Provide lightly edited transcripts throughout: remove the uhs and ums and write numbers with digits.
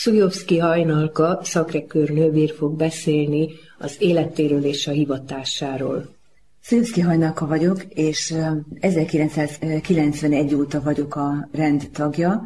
Szujovszky Hajnalka Sacré-Cœur nővér fog beszélni az életéről és a hivatásáról. Szujovszky Hajnalka vagyok, és 1991 óta vagyok a rend tagja.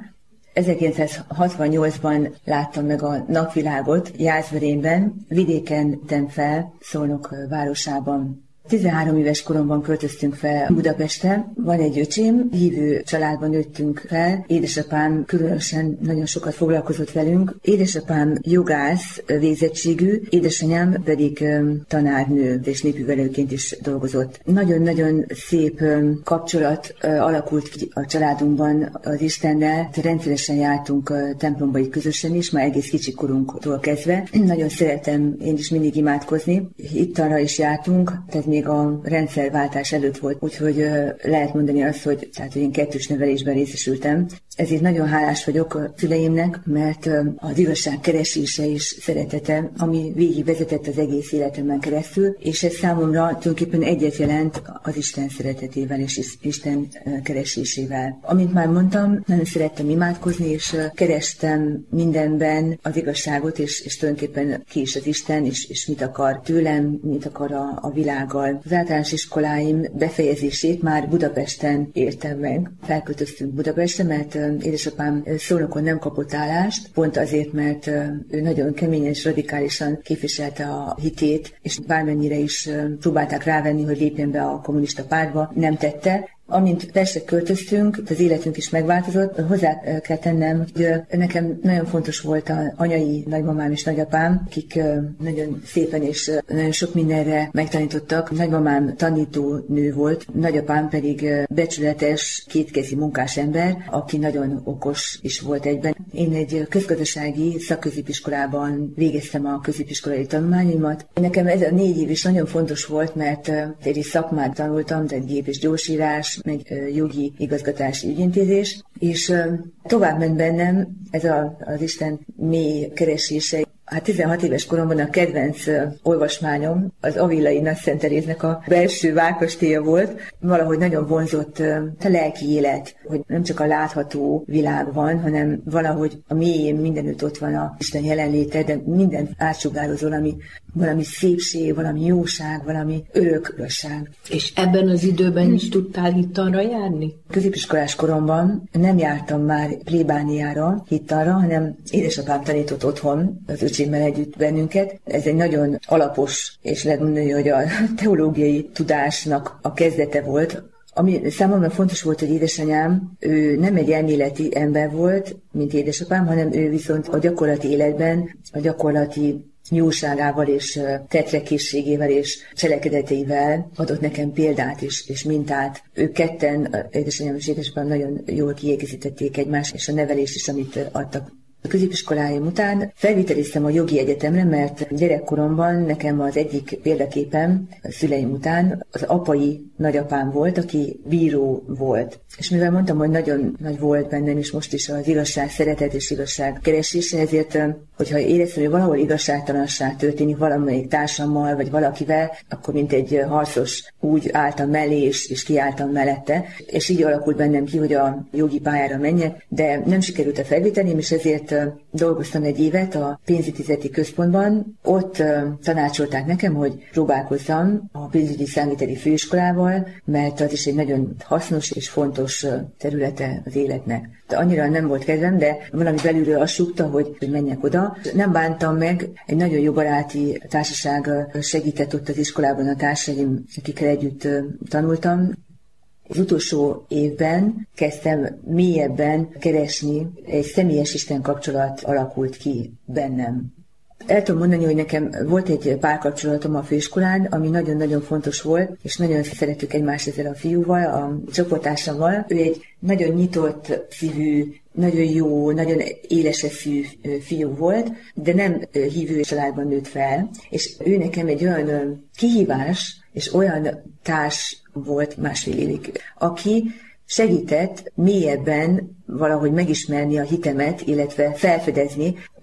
1968-ban láttam meg a napvilágot Jászberényben, vidéken nőttem fel, Szolnok városában. 13 éves koromban költöztünk fel Budapesten. Van egy öcsém, hívő családban nőttünk fel. Édesapám különösen nagyon sokat foglalkozott velünk. Édesapám jogász végzettségű, édesanyám pedig tanárnő és népművelőként is dolgozott. Nagyon-nagyon szép kapcsolat alakult ki a családunkban az Istennel. Rendszeresen jártunk templomba itt közösen is, már egész kicsi korunktól kezdve. Nagyon szeretem én is mindig imádkozni. Itt arra is jártunk, tehát még a rendszerváltás előtt volt, úgyhogy lehet mondani azt, hogy én kettős nevelésben részesültem. Ezért nagyon hálás vagyok a szüleimnek, mert az igazság keresése és szeretete, ami végigvezetett az egész életemben keresztül, és ez számomra tulajdonképpen egyet jelent az Isten szeretetével és Isten keresésével. Amint már mondtam, nagyon szerettem imádkozni, és kerestem mindenben az igazságot, és tulajdonképpen ki is az Isten, és mit akar tőlem, mit akar a világgal. Az általános iskoláim befejezését már Budapesten értem meg. Felköltöztünk Budapestre, mert édesapám Szolnokon nem kapott állást, pont azért, mert ő nagyon keményen és radikálisan képviselte a hitét, és bármennyire is próbálták rávenni, hogy lépjen be a kommunista pártba, nem tette. Amint Pestre költöztünk, az életünk is megváltozott. Hozzá kell tennem, hogy nekem nagyon fontos volt az anyai nagymamám és nagyapám, akik nagyon szépen és nagyon sok mindenre megtanítottak. Nagymamám tanítónő volt, nagyapám pedig becsületes, kétkezi munkás ember, aki nagyon okos is volt egyben. Én egy közgazdasági szakközépiskolában végeztem a középiskolai tanulmányaimat. Nekem ez a 4 év is nagyon fontos volt, mert egy szakmát tanultam, tehát gép- és gyorsírás, meg jogi igazgatási ügyintézés, és tovább ment bennem ez az Isten mély keresése. 16 éves koromban a kedvenc olvasmányom az Avillai Nagy Szent Teréznek a belső várkastélya volt. Valahogy nagyon vonzott a lelki élet, hogy nem csak a látható világ van, hanem valahogy a mélyén mindenütt ott van a Isten jelenléte, de minden átsugározó, valami szépség, valami jóság, valami örökölösság. És ebben az időben is tudtál hittanra járni? Középiskolás koromban nem jártam már plébániára, hittanra, hanem édesapám tanított otthon, az öcsémmel együtt bennünket. Ez egy nagyon alapos, és lehet mondani, hogy a teológiai tudásnak a kezdete volt. Ami számomra fontos volt, hogy édesanyám, ő nem egy elméleti ember volt, mint édesapám, hanem ő viszont a gyakorlati életben, a gyakorlati jóságával és tetrekészségével és cselekedeteivel adott nekem példát és mintát. Ők ketten, édesanyám és édesapám nagyon jól kiegészítették egymást, és a nevelés is, amit adtak. A középiskoláim után felvételiztem a jogi egyetemre, mert gyerekkoromban nekem az egyik példaképem a szüleim után az apai nagyapám volt, aki bíró volt. És mivel mondtam, hogy nagyon nagy volt bennem is most is az igazság szeretet és igazság keresése, ezért, hogyha éreztem, hogy valahol igazságtalanság történik valamelyik társammal vagy valakivel, akkor mint egy harcos úgy álltam mellé és kiálltam mellette. És így alakult bennem ki, hogy a jogi pályára menjek, de nem sikerült a felvételém, és ezért dolgoztam egy évet a pénzügyizeti központban. Ott tanácsolták nekem, hogy próbálkozzam a pénzügyi számviteli főiskolával, mert az is egy nagyon hasznos és fontos területe az életnek. De annyira nem volt kedvem, de valami belülről azt súgta, hogy menjek oda. Nem bántam meg, egy nagyon jó baráti társaság segített ott az iskolában a társaim, akikkel együtt tanultam. Az utolsó évben kezdtem mélyebben keresni, egy személyes Isten kapcsolat alakult ki bennem. El tudom mondani, hogy nekem volt egy párkapcsolatom a főiskolán, ami nagyon-nagyon fontos volt, és nagyon szerettük egymást ezzel a fiúval, a csoporttársammal. Ő egy nagyon nyitott szívű, nagyon jó, nagyon éles eszű fiú volt, de nem hívő családban nőtt fel, és ő nekem egy olyan kihívás, és olyan társ volt 1,5 évig, aki segített mélyebben valahogy megismerni a hitemet, illetve felfedezni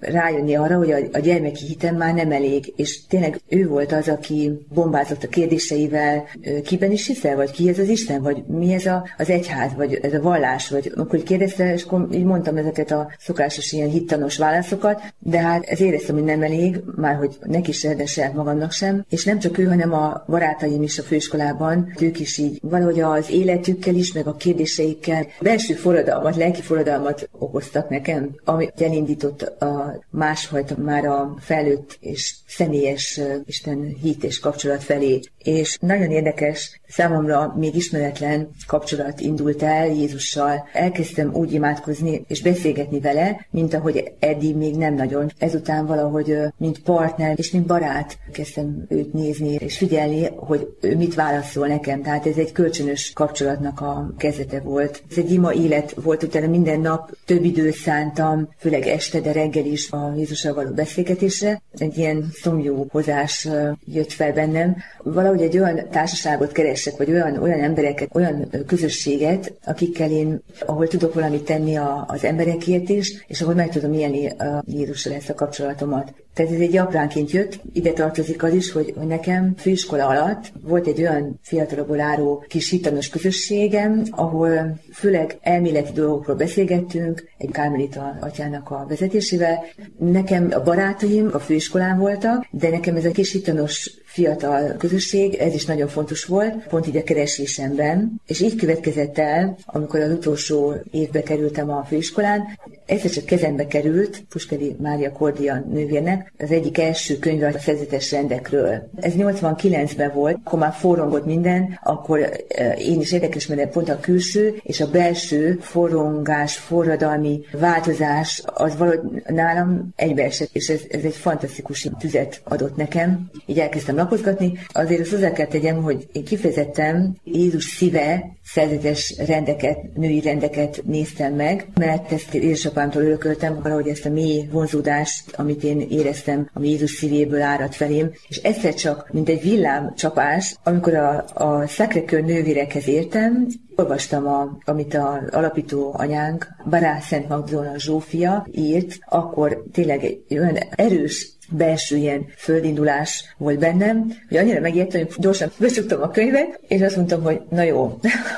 rájönni arra, hogy a gyermeki hitem már nem elég, és tényleg ő volt az, aki bombázott a kérdéseivel, kiben is hiszel, vagy ki ez az Isten, vagy mi ez az egyház, vagy ez a vallás, vagy akkor kérdezte, és akkor így mondtam ezeket a szokásos ilyen hittanos válaszokat, de hát ez éreztem, hogy nem elég, már hogy neki se, de saját magamnak sem, és nem csak ő, hanem a barátaim is a főiskolában, ők is így valahogy az életükkel is, meg a kérdéseikkel belső forradalmat, lelki forradalmat okoztak nekem, ami elindított a másfajta, már a felnőtt és személyes Isten hit és kapcsolat felé. És nagyon érdekes, számomra még ismeretlen kapcsolat indult el Jézussal. Elkezdtem úgy imádkozni és beszélgetni vele, mint ahogy eddig még nem nagyon. Ezután valahogy mint partner és mint barát kezdtem őt nézni és figyelni, hogy ő mit válaszol nekem. Tehát ez egy kölcsönös kapcsolatnak a kezdete volt. Ez egy ima élet volt, utána minden nap több időt szántam, főleg este, de reggel is a Jézussal való beszélgetésre. Egy ilyen szomjúhozás jött fel bennem. Valahogy egy olyan társaságot keresek, vagy olyan embereket, olyan közösséget, akikkel ahol tudok valamit tenni az emberekért is, és ahol meg tudom élni a Jézussal ezt a kapcsolatomat. Tehát ez egy apránként jött, ide tartozik az is, hogy nekem főiskola alatt volt egy olyan fiatalokból álló kis hittanos közösségem, ahol főleg elméleti dolgokról beszélgettünk, egy kármelita atyának a vezetésével. Nekem a barátaim a főiskolán voltak, de nekem ez a kis hittanos fiatal közösség, ez is nagyon fontos volt, pont így a keresésemben, és így következett el, amikor az utolsó évbe kerültem a főiskolán, egyszer csak kezembe került Puskedi Mária Kordia nővérnek az egyik első könyve a szerzetes rendekről. Ez 89-ben volt, akkor már forrongott minden, akkor én is érdekes, mert pont a külső és a belső forrongás, forradalmi változás, az valahogy nálam egybeesett, és ez egy fantasztikus tüzet adott nekem. Így elkezdtem lapozgatni. Azért azt hozzá kell tegyem, hogy én kifejezetten Jézus szíve szerzetes rendeket, női rendeket néztem meg, mert ezt édesapámtól örököltem, valahogy ezt a mély vonzódást, amit én éreztem, ami Jézus szívéből árad felém, és egyszer csak, mint egy villámcsapás, amikor a Sacré-Cœur nővérekhez értem, olvastam, amit az alapító anyánk, Bará Szent Magdolna Zsófia írt, akkor tényleg egy olyan erős belső ilyen földindulás volt bennem, hogy annyira megijedtem, hogy gyorsan becsuktam a könyvet, és azt mondtam, hogy na jó,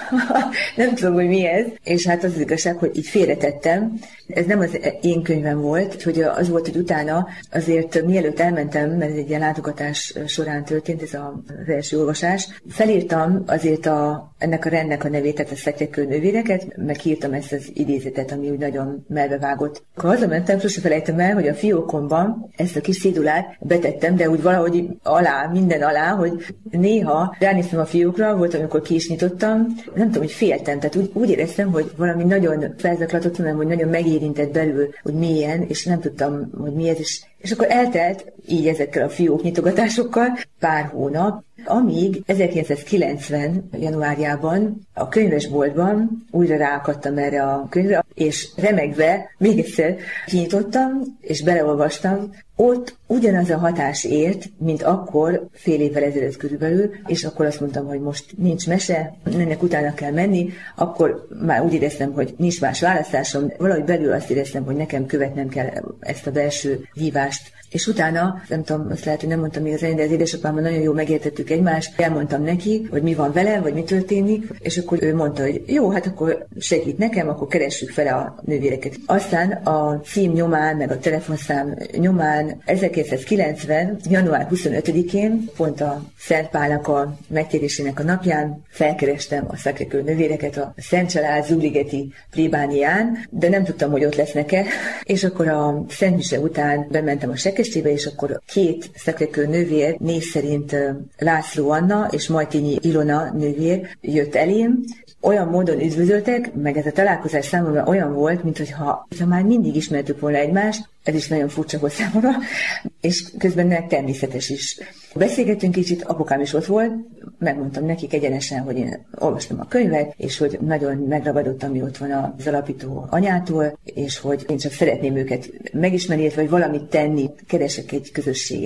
nem tudom, hogy mi ez, és hát az igazság, hogy így félretettem. Ez nem az én könyvem volt, hogy az volt, hogy utána azért mielőtt elmentem, mert ez egy ilyen látogatás során történt, ez az első olvasás, felírtam azért ennek a rendnek a nevét, tehát a Sacré-Cœur nővéreket, meg írtam ezt az idézetet, ami úgy nagyon melbevágott. Akkor hazamentem, sose felejtem el, hogy a fiókomban ezt a kis cédulát betettem, de úgy valahogy minden alá, hogy néha ránéztem a fiókra, volt, amikor ki is nyitottam, nem tudom, hogy féltem, tehát úgy éreztem, hogy valami nagyon felzaklatott, hanem, hogy nagyon megérintett belül, hogy mélyen, és nem tudtam, hogy mi ez, és akkor eltelt így ezekkel a fiók nyitogatásokkal pár hónap, amíg 1990. januárjában a könyvesboltban újra ráakadtam erre a könyvre, és remegve még egyszer kinyitottam, és beleolvastam. Ott ugyanaz a hatás ért, mint akkor, fél évvel ezelőtt körülbelül, és akkor azt mondtam, hogy most nincs mese, ennek utána kell menni, akkor már úgy éreztem, hogy nincs más választásom, valahogy belül azt éreztem, hogy nekem követnem kell ezt a belső hívást. És utána, nem tudom, azt lehet, hogy nem mondtam igazán, de az édesapámmal nagyon jól megértettük egymást, elmondtam neki, hogy mi van vele, vagy mi történik, és akkor ő mondta, hogy jó, hát akkor segít nekem, akkor keressük fel a nővéreket. Aztán a cím nyomán, meg a telefonszám nyomán 1990. január 25-én, pont a Szent Pálnak a megtérésének a napján felkerestem a Sacré-Cœur nővéreket a Szent Család Zugligeti plébánián, de nem tudtam, hogy ott lesznek-e, és akkor a Szent Mise után bementem a Sekestébe, és akkor két Sacré-Cœur nővér, név szerint László Anna és Majtényi Ilona nővér jött elém, olyan módon üdvözöltek, meg ez a találkozás számomra olyan volt, mintha már mindig ismertük volna egymást, ez is nagyon furcsa volt számomra, és közben természetes is. Beszélgettünk kicsit, apukám is ott volt, megmondtam nekik egyenesen, hogy én olvastam a könyvet, és hogy nagyon megragadott, ami ott van az alapító anyától, és hogy én csak szeretném őket megismerni, vagy valamit tenni, keresek egy közösséget.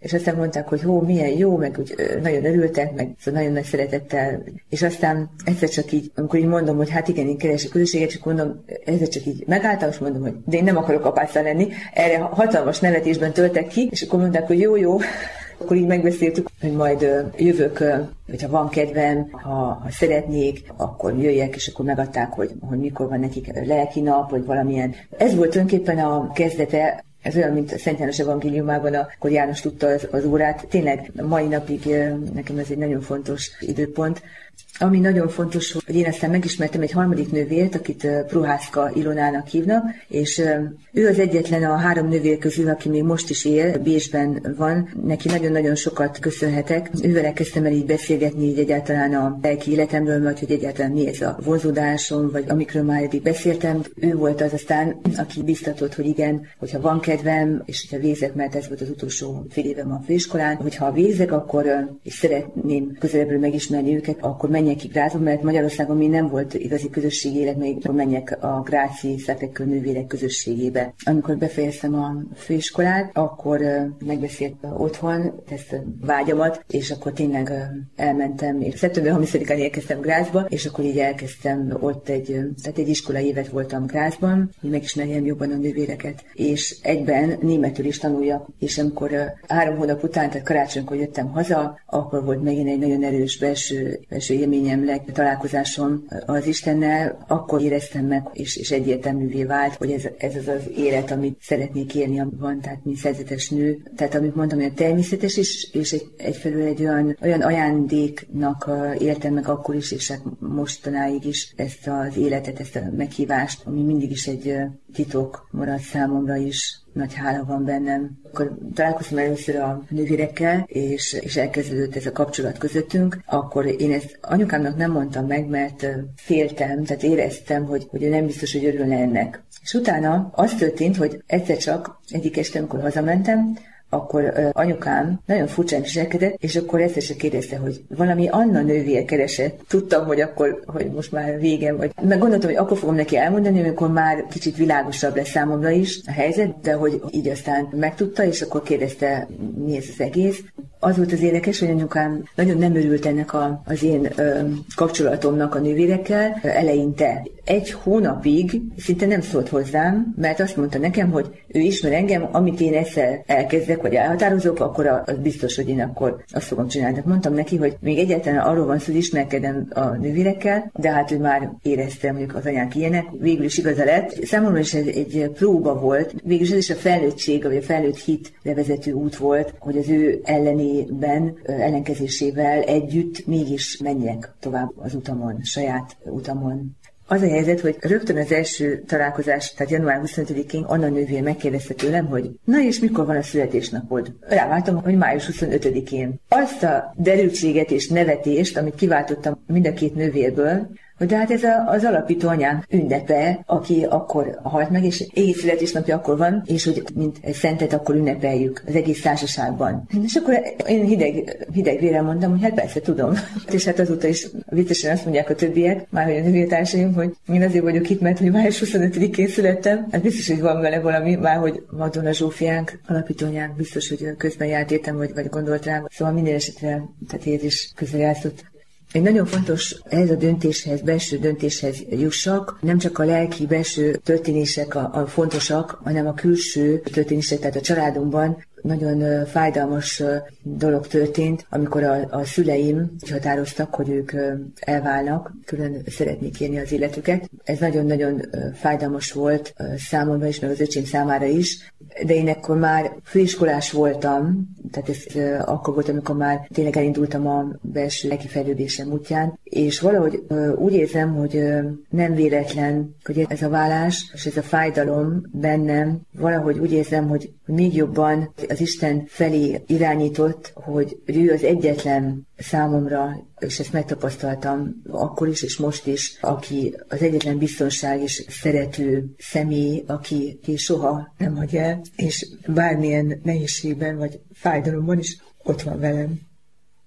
és aztán mondták, hogy milyen jó, meg úgy nagyon örültek, meg szóval nagyon nagy szeretettel, és aztán egyszer csak így, amikor így mondom, hogy hát igen, én keresek közösséget, csak mondom, egyszer csak így megálltam, és mondom, hogy de én nem akarok apáccal lenni, erre hatalmas nevetésben töltek ki, és akkor mondták, hogy jó, akkor így megbeszéltük, hogy majd jövök, hogyha van kedvem, ha szeretnék, akkor jöjjek, és akkor megadták, hogy mikor van nekik lelki nap, vagy valamilyen. Ez volt tulajdonképpen a kezdete. Ez olyan, mint a Szent János evangéliumában, akkor János tudta az órát. Tényleg mai napig nekem ez egy nagyon fontos időpont. Ami nagyon fontos, hogy én aztán megismertem egy harmadik nővért, akit Prohászka Ilonának hívnak, és ő az egyetlen a 3 nővér közül, aki még most is él, Bécsben van. Neki nagyon-nagyon sokat köszönhetek. Ővel kezdtem el így beszélgetni így egyáltalán a lelki életemről, vagy hogy egyáltalán mi ez a vonzódásom, vagy amikről már eddig beszéltem. Ő volt az aztán, aki biztatott, hogy igen, hogyha van kedvem, és hogyha végzek, mert ez volt az utolsó fél évem a főiskolán, hogyha végzek, akkor és szeretném közelebbről megismerni őket, akkor menjek ki Grázba, mert Magyarországon még nem volt igazi közösségi élet, még menjek a gráci Sacré-Cœur nővérek közösségébe. Amikor befejeztem a főiskolát, akkor megbeszélt otthon ezt a vágyamat, és akkor tényleg elmentem, és szeptember 30-án érkeztem Grázba, és akkor így elkezdtem ott tehát egy iskolai évet voltam Grázban, hogy megismerjem jobban a nővéreket, és egyben németül is tanuljak, és amikor 3 hónap után, tehát karácsonykor jöttem haza, akkor volt megint egy nagyon erős belső élményem, találkozásom az Istennel, akkor éreztem meg, és egyértelművé vált, hogy ez az élet, amit szeretnék élni, van, tehát mint szerzetes nő. Tehát amit mondtam, hogy természetes is, és egyfelől egy olyan ajándéknak éltem meg akkor is, és hát mostanáig is ezt az életet, ezt a meghívást, ami mindig is egy titok maradt számomra is. Nagy hála van bennem. Akkor találkoztam először a nővérekkel, és elkezdődött ez a kapcsolat közöttünk, akkor én ezt anyukámnak nem mondtam meg, mert féltem, tehát éreztem, hogy ő nem biztos, hogy örülne ennek. És utána az történt, hogy egyszer csak egyik este, amikor hazamentem, akkor anyukám nagyon furcsán viselkedett, és akkor egyszer se kérdezte, hogy valami Anna nővér keresett. Tudtam, hogy most már végem, vagy meg gondoltam, hogy akkor fogom neki elmondani, amikor már kicsit világosabb lesz számomra is a helyzet, de hogy így aztán megtudta, és akkor kérdezte, mi ez az egész. Az volt az érdekes, hogy anyukám nagyon nem örült ennek az én kapcsolatomnak a nővérekkel eleinte. 1 hónapig szinte nem szólt hozzám, mert azt mondta nekem, hogy ő ismer engem, amit én egyszer elkezdek, vagy elhatározok, akkor az biztos, hogy én akkor azt fogom csinálni. Mondtam neki, hogy még egyáltalán arról van szó, hogy ismerkedem a nővérekkel, de hát ő már érezte, mondjuk az anyák ilyenek, végül is igaza lett. Számomra is ez egy próba volt, végül is ez is a felnőttség, vagy a felnőtt hitre vezető út volt, hogy az ő ellenkezésével együtt mégis menjek tovább az utamon, saját utamon. Az a helyzet, hogy rögtön az első találkozás, tehát január 25-én Anna nővér megkérdezte tőlem, hogy na és mikor van a születésnapod? Ráváltam, hogy május 25-én. Azt a derültséget és nevetést, amit kiváltottam mind a 2 nővérből, hogy de hát ez az alapító anyám ünnepe, aki akkor halt meg, és égi születésnapja akkor van, és hogy mint egy szentet akkor ünnepeljük az egész társaságban. És akkor én hideg vérrel mondtam, hogy hát persze tudom. És hát azóta is viccesen azt mondják a többiek, már hogy a nővértársaim, hogy én azért vagyok itt, mert hogy május 25-én születtem. Hát biztos, hogy van vele valami, már hogy Madonna Zsófiánk, alapítóanyánk biztos, hogy közben járt értem, vagy gondolt rám. Szóval minden esetre, tehát ér is közrejátszott. Egy nagyon fontos ez a döntéshez, belső döntéshez jussak, nem csak a lelki belső történések a fontosak, hanem a külső történések, tehát a családunkban nagyon fájdalmas dolog történt, amikor a szüleim úgy határoztak, hogy ők elválnak, külön szeretnék élni az életüket. Ez nagyon-nagyon fájdalmas volt számomra is, meg az öcsém számára is, de én akkor már főiskolás voltam, tehát ez akkor volt, amikor már tényleg elindultam a belső lelki fejlődésem útján, és valahogy úgy érzem, hogy nem véletlen, hogy ez a válás és ez a fájdalom bennem, valahogy úgy érzem, hogy még jobban az Isten felé irányított, hogy ő az egyetlen számomra, és ezt megtapasztaltam akkor is, és most is, aki az egyetlen biztonság és szerető személy, aki soha nem hagy el, és bármilyen nehézségben vagy fájdalomban is ott van velem.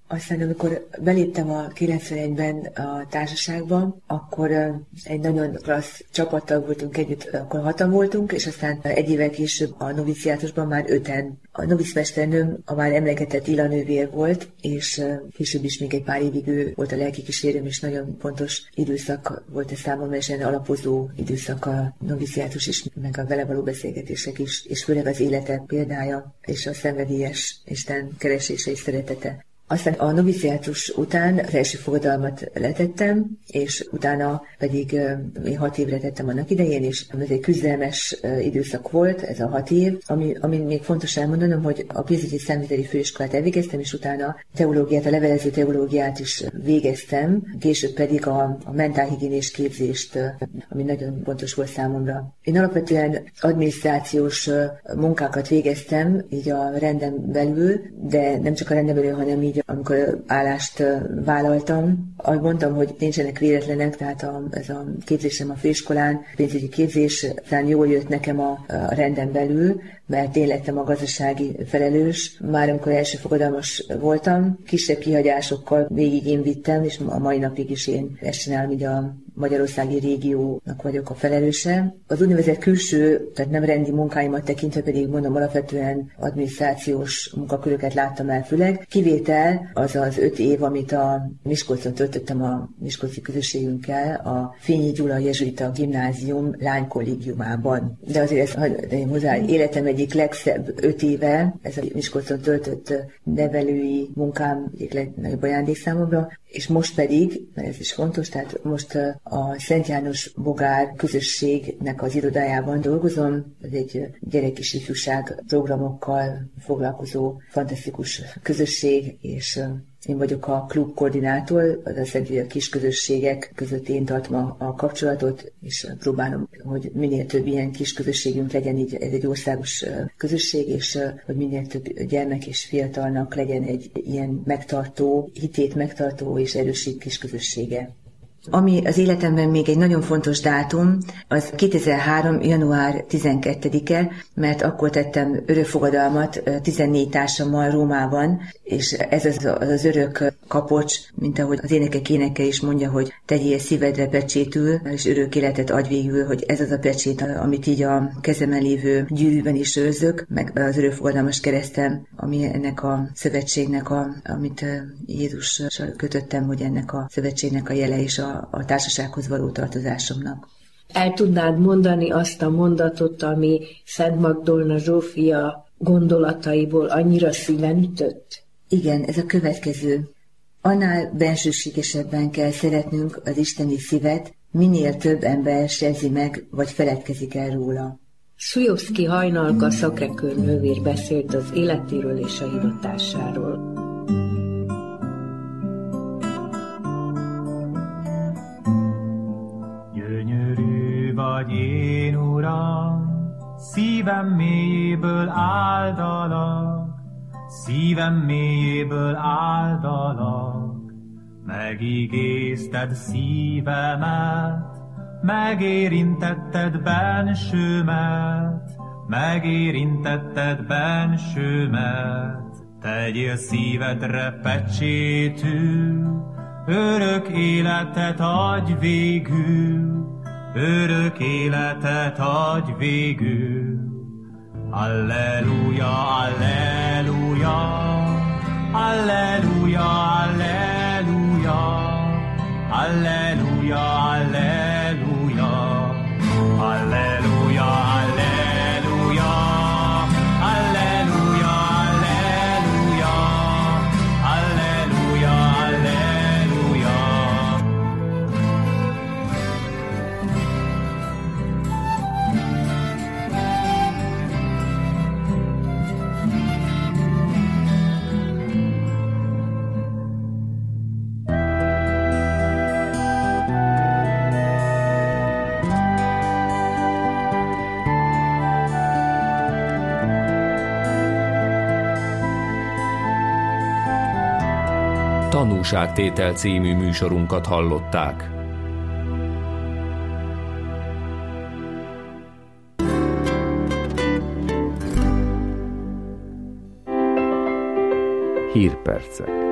Aztán amikor beléptem a 91-ben a társaságba, akkor egy nagyon klassz csapattal voltunk együtt, akkor 6-an voltunk, és aztán egy évvel később a noviciátusban már 5-en. A novicmesternőm a már emlegetett Ila nővér volt, és később is még egy pár évig ő volt a lelkikísérőm, és nagyon fontos időszak volt ez számomra, és egy alapozó időszak a noviciátus is, meg a vele való beszélgetések is, és főleg az élete példája, és a szenvedélyes Isten keresése és szeretete. Aztán a noviciátus után az első fogadalmat letettem, és utána pedig én 6 évre tettem annak idején, és ez egy küzdelmes időszak volt, ez a 6 év, ami még fontos elmondanom, hogy a pénzügyi számviteli főiskolát elvégeztem, és utána teológiát, a levelező teológiát is végeztem, később pedig a mentálhigiénés képzést, ami nagyon fontos volt számomra. Én alapvetően adminisztrációs munkákat végeztem, így a renden belül, de nem csak a renden belül, hanem így amikor állást vállaltam. Ahogy mondtam, hogy nincsenek véletlenek, tehát ez a képzésem a főiskolán, pénzügyi képzés, talán jól jött nekem a renden belül, mert én lettem a gazdasági felelős. Már amikor első fogadalmas voltam, kisebb kihagyásokkal végig én vittem, és a mai napig is én ezt csinálom, így a magyarországi régiónak vagyok a felelőse. Az úgynevezett külső, tehát nem rendi munkáimat tekintve pedig mondom, alapvetően adminisztrációs munkaköröket láttam el főleg. Kivétel az az 5 év, amit a Miskolcon töltöttem a miskolci közösségünkkel, a Fényi Gyula Jezsuita Gimnázium lánykollégiumában. De azért ezt hozzá, életem egyik legszebb 5 éve, ez a Miskolcon töltött nevelői munkám egyik legnagyobb ajándék számomra, és most pedig, mert ez is fontos, tehát most a Szent János Bogár közösségnek az irodájában dolgozom, ez egy gyerek és ifjúság programokkal foglalkozó fantasztikus közösség, és én vagyok a klub koordinátor, az azt jelenti, hogy a kis közösségek között én tartom a kapcsolatot, és próbálom, hogy minél több ilyen kis közösségünk legyen, így ez egy országos közösség, és hogy minél több gyermek és fiatalnak legyen egy ilyen megtartó, hitét megtartó és erősít kis közössége. Ami az életemben még egy nagyon fontos dátum, az 2003. január 12-e, mert akkor tettem örökfogadalmat 14 társammal Rómában, és ez az örök kapocs, mint ahogy az énekek éneke is mondja, hogy tegyél szívedre pecsétül, és örök életet adj végül, hogy ez az a pecsét, amit így a kezemen lévő gyűrűben is őrzök, meg az örökfogadalmas keresztem, ami ennek a szövetségnek, amit Jézussal kötöttem, hogy ennek a szövetségnek a jele és a társasághoz való tartozásomnak. El tudnád mondani azt a mondatot, ami Szent Magdolna Zsófia gondolataiból annyira szíven ütött? Igen, ez a következő. Annál bensőségesebben kell szeretnünk az isteni szívet, minél több ember sérzi meg, vagy feledkezik el róla. Szujovszki Hajnalka Sacré-Cœur nővér beszélt az életéről és a hivatásáról. Gyönyörű vagy én, Uram, szívem mélyéből áldalak, szívem mélyéből áldalak. Megigézted szívemet, megérintetted bensőmet, megérintetted bensőmet. Tegyél szívedre pecsétül, örök életet adj végül, örök életet adj végül. Alleluja, alleluja, alleluja, alleluja, alleluja, alleluja, alleluja, alleluja, alleluja, alleluja, alleluja, alleluja. Tanúságtétel című műsorunkat hallották. Hírpercek.